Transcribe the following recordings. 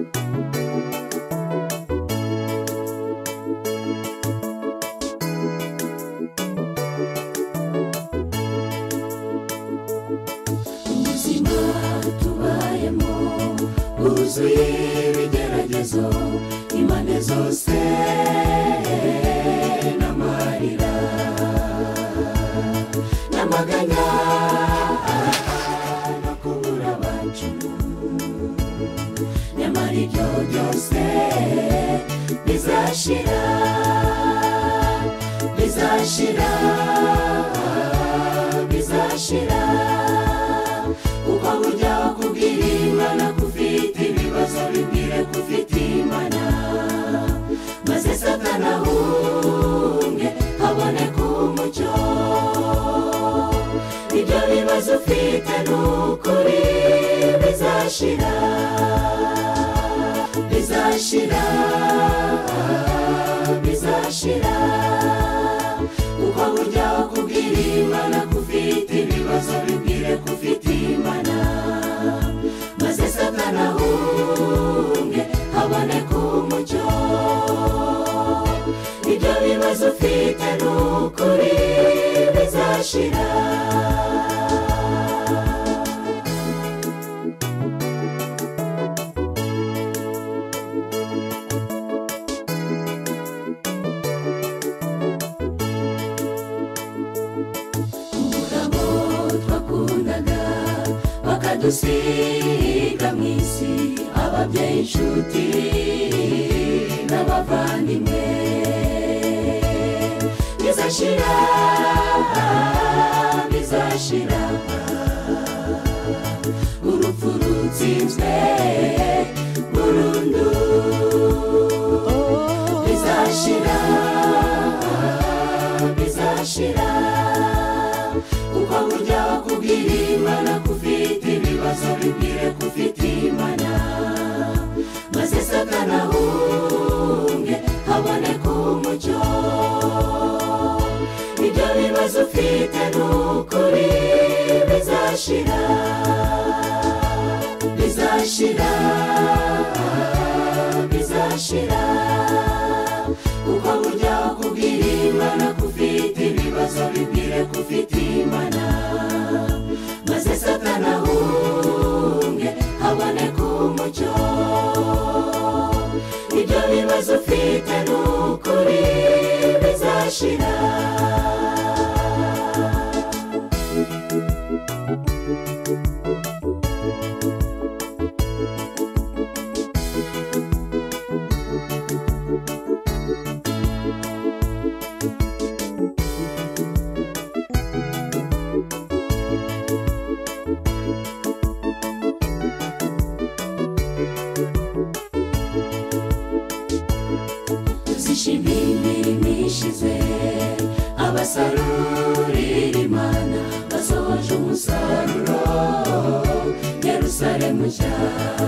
ubuzima tubayemo bwuzuye ibigeragezo impande zose n'amarira n'amaganya no kubura abacu nyamara ibyo byose bizashira bizashira bizashira kuko burya kubwira Imana kufite ibibazo bibwire kufite Imana maze Satani ahunge haboneka umucyo ibyo bibazo ufite n'ukuri bizashira bizashira bizashira kuko burya kubwira Imana kufite ibibazo bibwire kufite Imana maze Satani ahunge haboneka umucyo ibyo bibazo ufite n'ukuri bizashira bakadusiga mu isi ababyeyi inshuti n'abavandimwe bizashira bizashira urupfu rutsinzwe burundu bizashira bizashira uko burya kubwira Imana kufite ibibazo bibwire kufite Imana maze Satani ahunge haboneka umucyo ibyo bibazo ufite n'ukuri bizashira bizashira bizashira uko burya kubwira Imana kufite ibibazo bibwire kufite Imana maze Satani ahunge haboneka umucyo ibyo bibazo ufite n'ukuri bizashira tuzishimira imirimo ishize abasarurira Imana basohoje umusaruro Yerusalemu nshya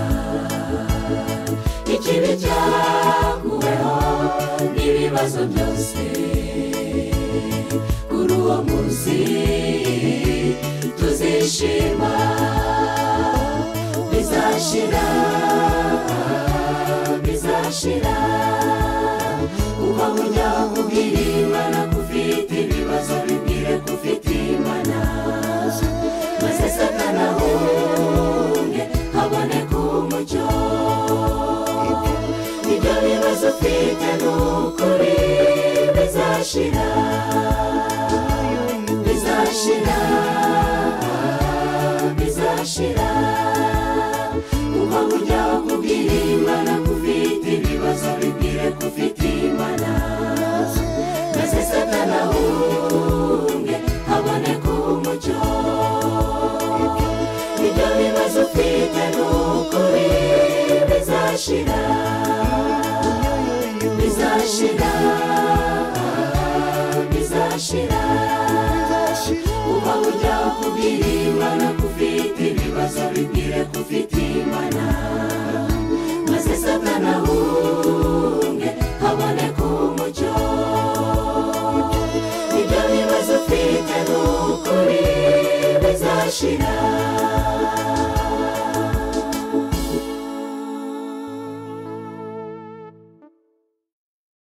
ikibi cyakuweho n'ibibazo byose kuri uwo munsi tuzishima bizashira bizashira uko burya kubwira Imana kufite ibibazo bibwire kufite Imana maze Satani ahunge haboneka umucyo ibyo bibazo ufite n'ukuri bizashira bizashira bizashira uko burya kubwira Imana kufite ibibazo bibwire kufite Imana maze Satani ahunge haboneka umucyo ibyo bibazo ufite n'ukuri bizashira bizashira bizashira uko burya kubwira Imana kufite ibibazo bibwire kufite Imana maze Satani ahunge haboneka umucyo ibyo bibazo ufite n'ukuri bizashira